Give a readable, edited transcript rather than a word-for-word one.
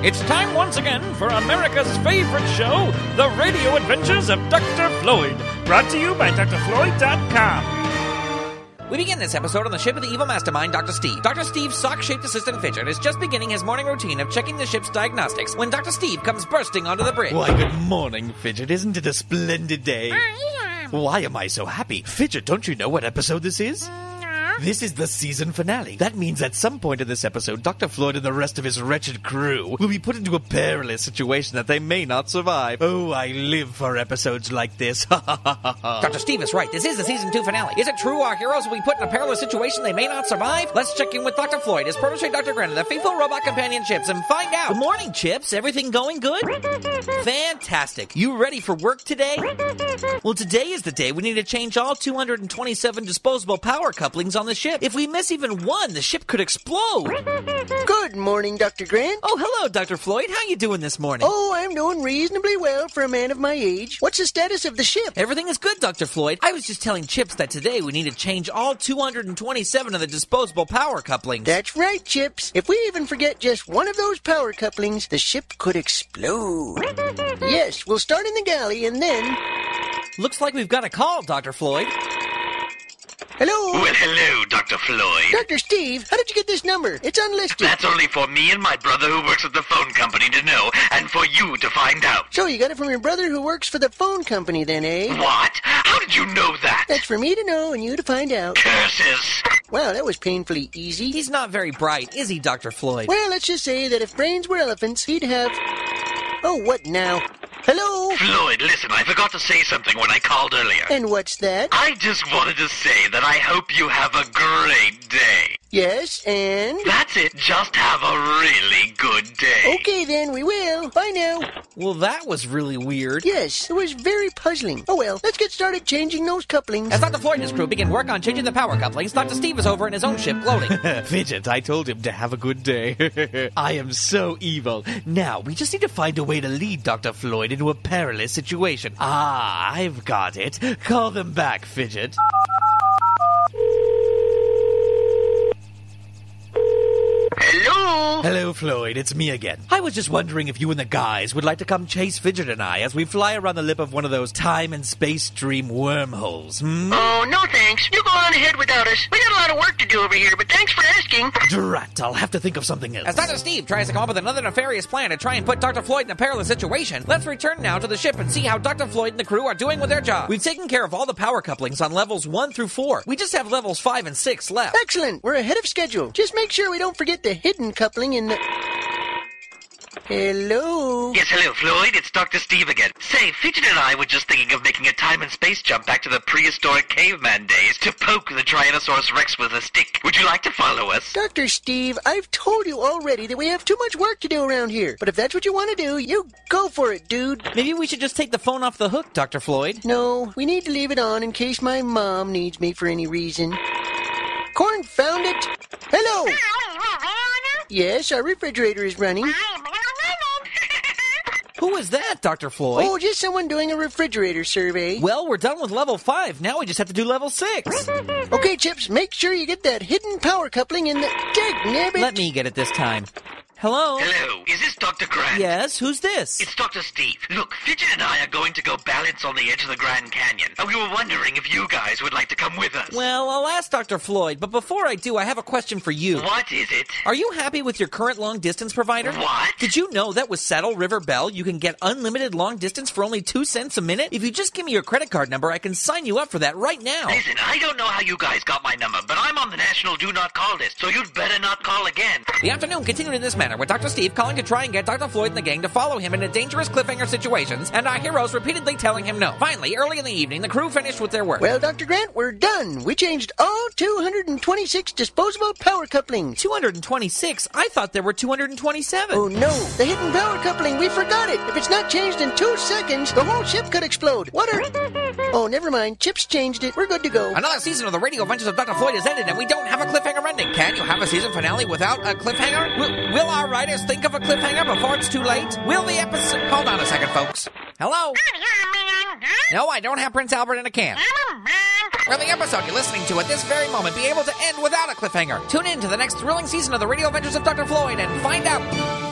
It's time once again for America's favorite show, The Radio Adventures of Dr. Floyd, brought to you by drfloyd.com. We begin this episode on the ship of the evil mastermind, Dr. Steve. Dr. Steve's sock-shaped assistant Fidget is just beginning his morning routine of checking the ship's diagnostics when Dr. Steve comes bursting onto the bridge. Why, good morning, Fidget. Isn't it a splendid day? Why am I so happy? Fidget, don't you know what episode this is? This is the season finale. That means at some point in this episode, Dr. Floyd and the rest of his wretched crew will be put into a perilous situation that they may not survive. Oh, I live for episodes like this. Dr. Steve is right. This is the season 2 finale. Is it true our heroes will be put in a perilous situation they may not survive? Let's check in with Dr. Floyd, his protege Dr. Gren, and the faithful robot companion Chips, and find out. Good morning, Chips. Everything going good? Fantastic. You ready for work today? Well, today is the day we need to change all 227 disposable power couplings on the ship. If we miss even one, the ship could explode. Good morning, Dr. Grant. Oh, hello, Dr. Floyd. How you doing this morning? Oh, I'm doing reasonably well for a man of my age. What's the status of the ship? Everything is good, Dr. Floyd. I was just telling Chips that today we need to change all 227 of the disposable power couplings. That's right, Chips. If we even forget just one of those power couplings, the ship could explode. Yes, we'll start in the galley and then... Looks like we've got a call, Dr. Floyd. Hello? Well, hello, Dr. Floyd. Dr. Steve, how did you get this number? It's unlisted. That's only for me and my brother who works at the phone company to know, and for you to find out. So you got it from your brother who works for the phone company then, eh? What? How did you know that? That's for me to know and you to find out. Curses. Wow, that was painfully easy. He's not very bright, is he, Dr. Floyd? Well, let's just say that if brains were elephants, he'd have... Oh, what now? Hello? Floyd, listen, I forgot to say something when I called earlier. And what's that? I just wanted to say that I hope you have a great day. Yes, and? That's it. Just have a really good day. Okay, then, we will. Bye now. Well, that was really weird. Yes, it was very puzzling. Oh, well, let's get started changing those couplings. As Dr. Floyd and his crew begin work on changing the power couplings, Dr. Steve is over in his own ship gloating. Fidget, I told him to have a good day. I am so evil. Now, we just need to find a way to lead Dr. Floyd into a perilous situation. Ah, I've got it. Call them back, Fidget. Hello? Hello, Floyd. It's me again. I was just wondering if you and the guys would like to come chase Fidget and I as we fly around the lip of one of those time and space stream wormholes, Oh, no thanks. You go on ahead without us. We got a lot of work to do over here, but thanks for asking. Drat, I'll have to think of something else. As Dr. Steve tries to come up with another nefarious plan to try and put Dr. Floyd in a perilous situation, let's return now to the ship and see how Dr. Floyd and the crew are doing with their job. We've taken care of all the power couplings on levels 1 through 4. We just have levels 5 and 6 left. Excellent. We're ahead of schedule. Just make sure we don't forget the hidden coupling in the... Hello? Yes, hello, Floyd. It's Dr. Steve again. Say, Fidget and I were just thinking of making a time and space jump back to the prehistoric caveman days to poke the Tyrannosaurus Rex with a stick. Would you like to follow us? Dr. Steve, I've told you already that we have too much work to do around here. But if that's what you want to do, you go for it, dude. Maybe we should just take the phone off the hook, Dr. Floyd. No, we need to leave it on in case my mom needs me for any reason. Corn found it. Hello? Yes, our refrigerator is running. Who is that, Dr. Floyd? Oh, just someone doing a refrigerator survey. Well, we're done with level 5. Now we just have to do level 6. Okay, Chips, make sure you get that hidden power coupling in the... Dagnabbit. Let me get it this time. Hello? Hello, is this Dr. Grant? Yes, who's this? It's Dr. Steve. Look, Fidget and I are going to go balance on the edge of the Grand Canyon, and we were wondering if you guys would like to come with us. Well, I'll ask Dr. Floyd, but before I do, I have a question for you. What is it? Are you happy with your current long-distance provider? What? Did you know that with Saddle River Bell, you can get unlimited long distance for only 2 cents a minute? If you just give me your credit card number, I can sign you up for that right now. Listen, I don't know how you guys got my number, but I'm on the National Do Not Call list, so you'd better not call again. The afternoon continued in this manner, with Dr. Steve calling to try and get Dr. Floyd and the gang to follow him into dangerous cliffhanger situations, and our heroes repeatedly telling him no. Finally, early in the evening, the crew finished with their work. Well, Dr. Grant, we're done. We changed all 226 disposable power couplings. 226? I thought there were 227. Oh, no. The hidden power coupling, we forgot it. If it's not changed in 2 seconds, the whole ship could explode. What are... Oh, never mind. Chips changed it. We're good to go. Another season of the Radio Adventures of Dr. Floyd has ended, and we don't have a cliffhanger ending. Can you have a season finale without a cliffhanger? Will our writers think of a cliffhanger before it's too late? Will the episode... Hold on a second, folks. Hello? No, I don't have Prince Albert in a can. Will the episode you're listening to at this very moment be able to end without a cliffhanger? Tune in to the next thrilling season of the Radio Adventures of Dr. Floyd and find out.